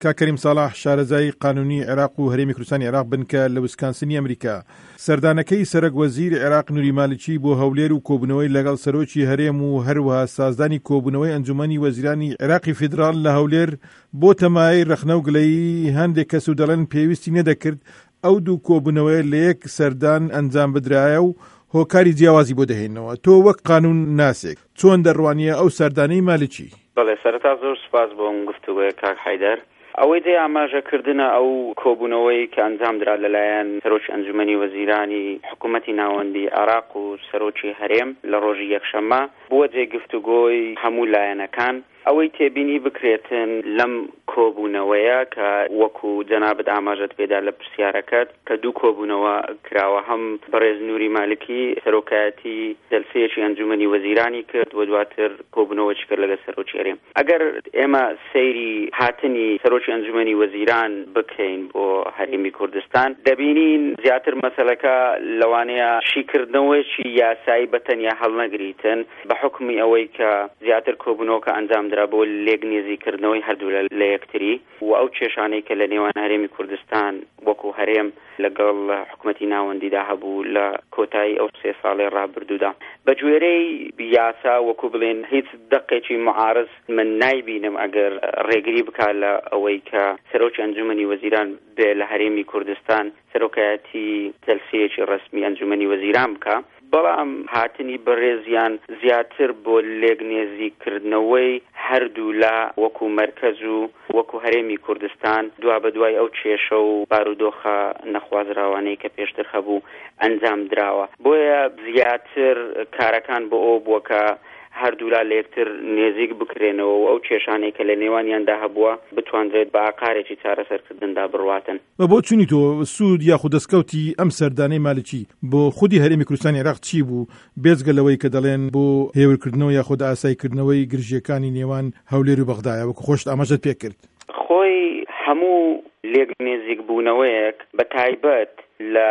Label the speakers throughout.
Speaker 1: کاکەریم ساڵح شارەزای قانونی عێراق و هەرێمی کوردستانی عێراق بن کە لە ویسکانسنی ئەمریکا. سەردانەکەی سەرۆک وەزیر عێراق نوری مالکی بۆ هەولێر و کۆبوونەوەی لەگەڵ سەرۆکی هەرێم و هەروەها سازدانی کۆبوونەوەی ئەنجومەنی وەزیرانی عێراقی فیدرال لە هەولێر بۆ تەمای رەخنە و گلەیی هەندێک کەس و دەڵێن پێویستی نەدەکرد ئەو دوو کۆبوونەوەی لە یەک سەردان ئەنجام بدرایە و هۆکاری جیاوازی بۆ دەهێنەوە. تۆ وەک قانون ناسێک چۆن دەڕوانیە ئەو سەردانەی مالکی؟
Speaker 2: بەڵێ سەرەتا زۆر سپاس بۆ ئەم گفتوگۆیە کاک حەیدەر. ئەوەی دێ ئاماژەکردنە ئەو کۆبوونەوەی کە ئەنجام درا لەلایەن سەرۆکی ئەنجومەنی وەزیرانی حکوومەتی ناوەندی عێراق و سەرۆکی هەرێم لە ڕۆژی یەکشەممە بووە جێ گفتوگۆی هەموو لایەنەکان ئەوەی تێبینی بکرێتن لەم کۆبوونەوەیە کە وەکو جەنابەت ئاماژەت پێدا لە پرسیارەکەت کە دوو کۆبوونەوە کراوە، هەم بەڕێز نوری مالکی سەرۆکایەتی جەلسەیەکی ئەنجومەنی وەزیرانی کرد و دواتر کۆبوونەوەی کرد لەگەڵ سەرۆکی هەرێم. ئەگەر ئێمە سەیری هاتنی سەرۆکی ئەنجومەنی وەزیران بکەین بۆ هەرێمی کوردستان دەبینین زیاتر مەسەلەکە لەوانەیە شیکردنەوەیکی یاسایی بەتەنیا هەڵنەگریتن بە حکمی ئەوەی کە زیاتر کۆبوونەوە کە ئەنجام درا بۆ لێک نێزیکردنەوەی هەردوو لە یەکتری و ئەو کێشانەی کە لە نێوان هەرێمی کوردستان وەکو هەرێم لەگەڵ حکوومەتی ناوەندیدا هەبوو لە کۆتایی ئەو 3 ساڵی ڕابردوودا. بە گوێرەی یاسا وەکو بڵێن هیچ دقێکی معارض من نایبینم ئەگەر ڕێگری بکات لە ئەوەی کە سەرۆکی ئەنجومەنی وەزیران بێ لە هەرێمی کوردستان سەرۆکایەتی جەلسەیەکی ڕەسمی ئەنجومەنی وەزیران بکە. بەڵام هاتنی بەڕێزیان زیاتر بۆ لێک نێزیکردنەوەی هەردوو لە وەکو مەرکەز و وەکو هەرێمی کوردستان دوا بە دوای ئەو کێشە و بارودۆخە نەخوازراوانەی کە پێشتر هەبوو ئەنجام دراوە. بۆیە زیاتر کارەکان بۆ ئەو بووە کە هەردوو لا لە یەکتر نێزیک بکرێنەوە و ئەو کێشانەی کە لە نێوانیاندا هەبووە بتوانرێت بە ئاقارێکی چارەسەرکردندا بڕواتن.
Speaker 1: بۆ چونی تۆ سوود یاخود دەستکەوتی ئەم سەردانەی مالکی بۆ خودی هەرێمی کوردستانی عێراق چی بوو بێجگەلەوەی کە دەڵێن بۆ هێورکردنەوە یاخود ئاسایکردنەوەی گرژیەکانی نێوان هەولێر و بەغدایە وەکو خۆشت ئاماژەت پێ کرد؟
Speaker 2: خۆی هەموو لێک نێزیک بوونەوەیەک بە تایبەت لە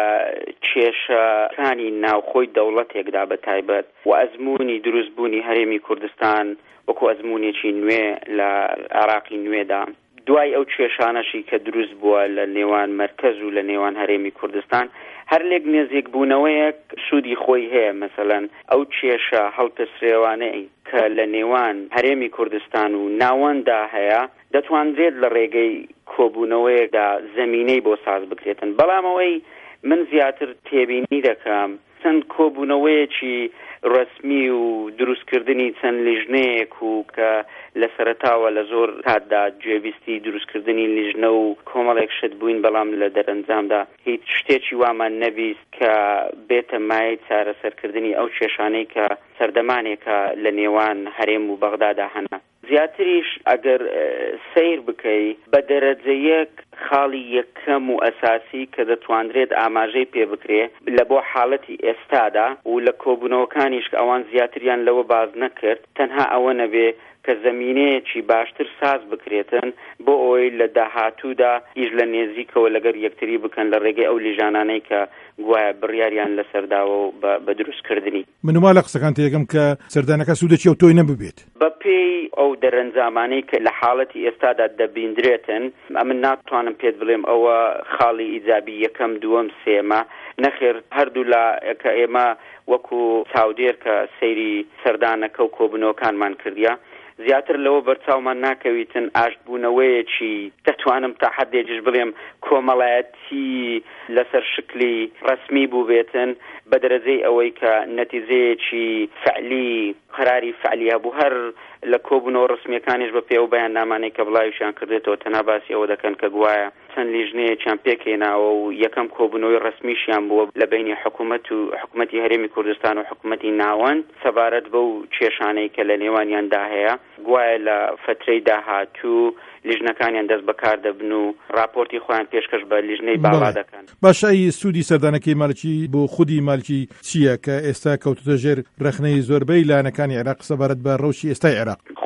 Speaker 2: کێشەکانی ناوخۆی دەوڵەتێکدا بە تایبەت و ئەزموونی دروستبوونی هەرێمی کوردستان وەکو ئەزمونێکی نوێ لە عێراقی نوێدا دوای ئەو کێشانەشی کە دروست بووە لە نێوان مەرکەز و لە نێوان هەرێمی کوردستان هەر لێک نێزیک بوونەوەیەک سوودی خۆی هەیە. مەسەڵەن ئەو کێشە هەڵپەسرێوانەی کە لە نێوان هەرێمی کوردستان و ناوەندا هەیە دەتوانرێت لە ڕێگەی کۆبوونەوەیەکدا زەمینەی بۆ ساز بکرێتن. بەڵام ئەوەی من زیاتر تێبینی دەکەم چەند کۆبوونەوەیەکی ڕسمی و دروستکردنی چەند لیژنەیەک و کە لە سەرەتاوە لە زۆر کاتدا گوێبیستی دروستکردنی لیژنە و کۆمەڵێک شت بووین، بەڵام لە دەرەنجامدا هیچ شتێکی وامان نەبیست کە بێتە مای چارەسەرکردنی ئەو کێشانەی کە سەردەمانێکە لە نێوان هەرێم و بەغدادا هەنا. زیاتریش ئەگەر سیر بکەی بە دەرەجەیەک خاڵی یەکەم و ئەساسی کە دەتوانرێت ئاماژەی پێ بکرێ لە بۆ حاڵەتی ئێستادا و لە کۆبوونەوەکانیش کە ئەوان زیاتریان لەوە باز نەکرد تەنها ئەوە نەبێ کە زەمینەیەکی باشتر ساز بکرێتن بۆ ئەوەی لە داهاتوودا هیچ لە نێزیکەوە لەگەر یەکتری بکەن لە ڕێگەی ئەو لیژانانەی کە گوایە بڕیاریان لەسەرداوە و بە دروستکردنی.
Speaker 1: منوما لە قسەکان تێگەم کە سەردانەکە سوودێکی ئەو تۆی نەببێت
Speaker 2: بە پێی ئەو دەرەنجامانەی کە لە حاڵەتی ئێستادا دەبیندرێتن. ئەمن ناتوانم پێت بڵێم ئەوە خاڵی ئیجابی یەکەم دووەم سێمە نەخێر هەردوو لە کە ئێمە وەکو چاودێر کە سەیری سەردانەکە و کۆبوونەوەکانمان کردیا زیاتر لەوە بەرچاومان ناکەویتن ئاشتبوونەوەیەکی دەتوانم تا حدێکیش بڵێم کۆمەڵایەتی لەسەر شکلی ڕسمی بوو بێتن بە دەرەجەی ئەوەی کە نەتیجەیەکی فعلی قەراری فعلی هەبوو. هەر لە کۆبوونەوە ڕسمیەکانیش بە پێ و بەیاننامانەی کە بڵاویشیان کردێتەوە تەنها باسی ئەوە دەکەن کە گوایە چەند لیژنەیەکیان پێکێناوە و یەکەم کۆبوونەوەی ڕسمیشیان بووە لە بینی حکوومەتی هەرێمی کوردستان و حکوومەتی ناوەند سەبارەت بەو کێشانەی کە لە نێوانیاندا هەیە. گوایە لە فترەی داهاتوو لیژنەکانیان دەست بەکار دەبن و راپۆرتی خۆیان پێشکەش بە لیژنەی باڵا دەکەن.
Speaker 1: باشایی سوودی سەردانەکەی مالکی بۆ خودی مالکی چییە کە ئێستا کەوتوتە ژێر رەخنەی زۆربەی لایەنەکانی عێراق سەبارەت بە ڕەوشی ئێستای عێراق؟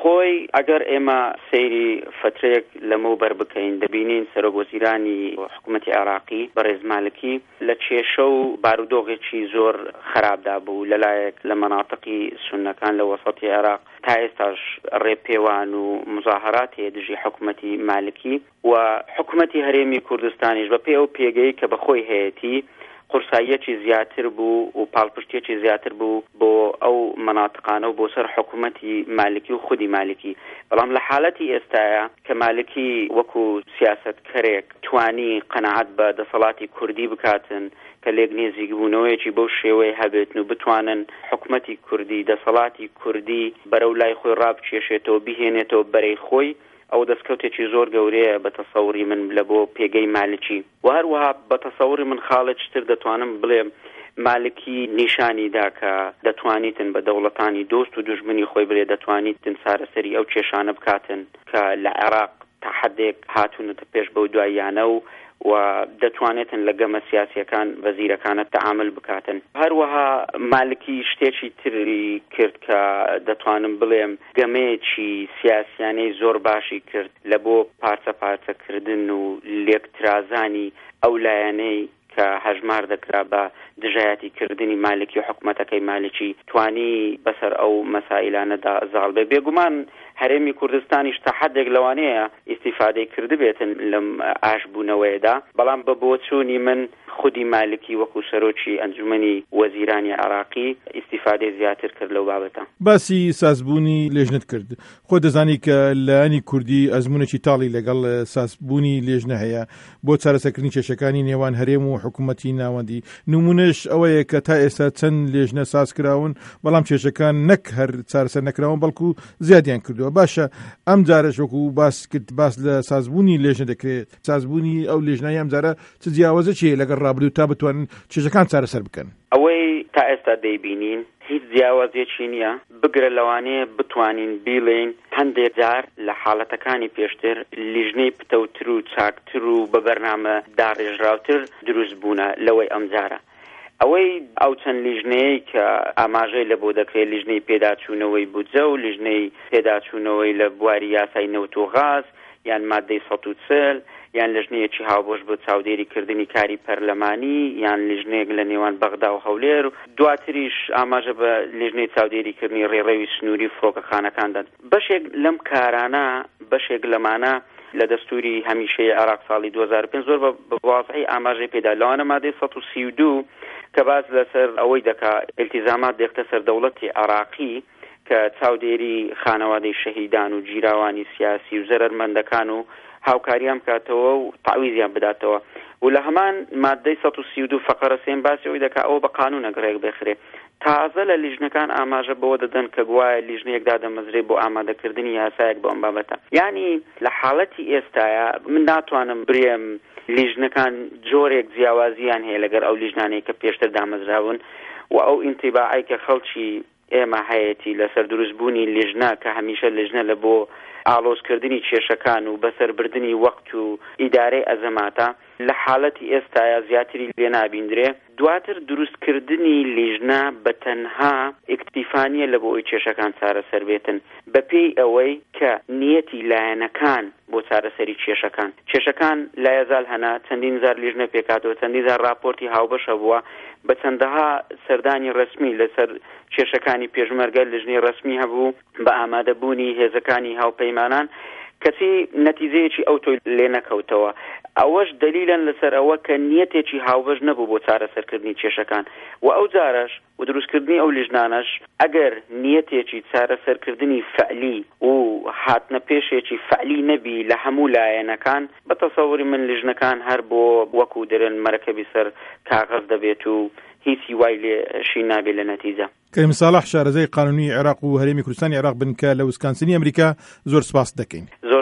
Speaker 2: بەخۆی ئەگەر ئێمە سەیری فترەیەک لەمەوبەر بکەین دەبینین سەرۆک وەزیرانی حکوومەتی عێراقی بەڕێز مالکی لە کێشە و بارودۆخێکی زۆر خراپدا بوو لەلایەک لە مەناطقی سونەکان لە وەسەتی عێراق تا ئێستاش ڕێپێوان و مزاهرات هەیە دژی حکوومەتی مالکی و حکوومەتی هەرێمی کوردستانیش بە پێ و پێگەی کە بەخۆی هەیەتی قورساییەکی زیاتر بوو و پاڵپشتێکی زیاتر بوو بۆ ئەو مەناطقانە و بۆ سەر حکوومەتی مالکی و خودی مالکی. بەڵام لە حاڵەتی ئێستاە کە مالکی وەکو سیاسەتکەرێک توانی قەنەعەت بە دەسەڵاتی کوردی بکاتن کە لێک نێزیکبوونەوەیەکی بەو شێوەیە هەبێتن و بتوانن حکوومەتی کوردی دەسەڵاتی کوردی بەرەو لای خۆی ڕابکێشێتەوە بهێنێتەوە بەرەی خۆی ئەو دەستکەوتێکی زۆر گەورەیە بە تەسەوری من لە بۆ پێگەی مالکی و هەروەها بە تەسەوری من خاڵێکتر دەتوانم بڵێم مالکی نیشانیدا کە دەتوانیتن بە دەوڵەتانی دۆست و دوژمنی خۆی بڵێ دەتوانیتن سارەسەری ئەو کێشانە بکاتن کە لە عێراق تا حدێک هاتوونەتە پێش بەو دواییانە و دەتوانێتن لە گەمە سیاسیەکان وەزیرەکانە تەعامل بکاتن. هەروەها مالکی شتێکی تری کرد کە دەتوانم بڵێم گەمەیەکی سیاسیانەی زۆر باشی کرد لە بۆ پارچە پارچەکردن و لێکترازانی ئەو لایەنەی کە هەژمار دەکرا بە دژایەتی کردنی مالکی و حکوومەتەکەی مالکی توانی بەسەر ئەو مەسائلانەدا زاڵ بێ. بێگومان هەرێمی کوردستانیش تا حدێک لەوانەیە ئیستیفادەی کردبێتن لەم ئاشبوونەوەیەدا، بەڵام بە بۆچوونی من خودی مالکی وەکو سەرۆکی ئەنجومەنی وەزیرانی عێراقی ئیستیفادەی زیاتر کرد لەو بابەتە.
Speaker 1: باسی سازبوونی لێژنت کرد. خۆ دەزانی کە لایەنی کوردی ئەزمونێکی تاڵی لەگەڵ سازبوونی لێژنە هەیە بۆ چارەسەرکردنی کێشەکانی نێوان هەرێم و حکوومەتی ناوەندی. نمونەش ئەوەیە کە تا ئێستا چەند لێژنە ساز کراون بەڵام کێشەکان نەک هەر چارەسەر نەکراون بەڵکو زیادیان کردووە. باشە ئەم جارەش وەکو باس کرد باس لە سازبوونی لێژنە دەکرێت. سازبوونی ئەو لێژنەی ئەم جارە چ جیاوازەیە لەگەڵ ڕابردوو تا بتوانن کێشەکان چارەسەر بکەن؟
Speaker 2: ئەوەی تا ئێستا دەیبینین هیچ جیاوازێکی نییە، بگرە لەوانەیە بتوانین بیڵێن هەندێک جار لە حاڵەتەکانی پێشتر لیژنەی پتەوتر و چاکتر و بە بەرنامە داڕێژراوتر دروست بوونە لەوەی ئەم جارە. ئەوەی ئەو چەند لیژنەیە کە ئاماژەی لە بۆ دەکرێت لیژنەی پێداچوونەوەی بودجە و لیژنەی پێداچوونەوەی لە بواری یاسای نەوت و غاز یان مادەی 140 یان لیژنەیەکی هاوبەش بۆ چاودێریکردنی کاری پەرلەمانی یان لیژنەیەک لە نێوان بەغدا و هەولێر و دواتریش ئاماژە بە لیژنەی چاودێریکردنی ڕێڕەوی سنووری فڕۆکەخانەکاندا. بەشێک لەم کارانە بەشێک لەمانە لە دەستوری هەمیشەی عێراق ساڵی 2005 زۆر بە واضحی ئاماژەی پێدا لەوانە مادەی 132 کە باز لەسەر ئەوەی دەکا ئیلتیزامات دێختە سەر دەوڵەتی عێراقی کە چاودێری خانەوادەی شەهیدان و جیراوانی سیاسی و زەرمەندەکان و هاوکاریان بکاتەوە و تعویزیان بداتەوە و لە هەمان مادەی 132 فقرە سێم باسی ئەوی دەکا ئەوە بە قانونەگرێک بخرێ. تازە لە لیژنەکان ئاماژە بەوە دەدەن کە گوایە لیژنەیەک دادەمەزرێ بۆ ئامادەکردنی یاسایەک بۆ ئەم بابەتە. یعنی لە حاڵەتی ئێستاە من ناتوانم برێم لیژنەکان جۆرێک جیاوازیان هەیە لەگەر ئەو لیژنانەی کە پێشتر دامەزراون و ئەو ئینتیباعی کە خەڵکی ئێمە هەیەی لەسەر دروستبوونی لیژنە کە هەمیشە لیژنە لە بۆ ئالۆزکردنی کێشەکان و بەسەربردنی وەقت و ئیدارەی ئەزەماتە لە حاڵەتی ئێستاە زیاتری لێ نابیندرێ. دواتر دروستکردنی لیژنە بە تەنها ئیکتیفانیە لە بۆ ئەوی کێشەکان چارەسەر بێتن بە پێی ئەوەی کە نیەتی لایەنەکان بۆ چارەسەری کێشەکان لایەزال هەنا چەندین زار لیژنە پێکاتەوە چەندین زار راپۆرتی هاوبەشە بووە بە چەندەها سەردانی ڕسمی لەسەر کێشەکانی پێشمەرگە لیژنەی ڕسمی هەبوو بە ئامادەبوونی هێزەکانی هاوپەیمانان کەسی نەتیجەیەکی ئەو تۆی لێ نەکەوتەوە. ئەوەش دلیلن لەسەر ئەوە کە نیەتێکی هاوبەش نەبوو بۆ چارەسەرکردنی کێشەکان و ئەو جارش و دروستکردنی ئەو لیژنانەش ئەگەر نیەتێکی چارەسەرکردنی فعلی و هاتنە پێشێکی فعلی نەبی لە هەموو لایەنەکان بە تەسەوری من لیژنەکان هەر بۆ وەکو دەرن مەرەکەبی سەر کاغەز دەبێت و هیچی وای لێشی نابێت لە نەتیجە.
Speaker 1: کەریم ساڵح شارەزای قانونی عێراق و هەرێمی کوردستانی عێراق بن کە لە ویسکانسنی ئەمریکا زۆر سپاس دەکەین.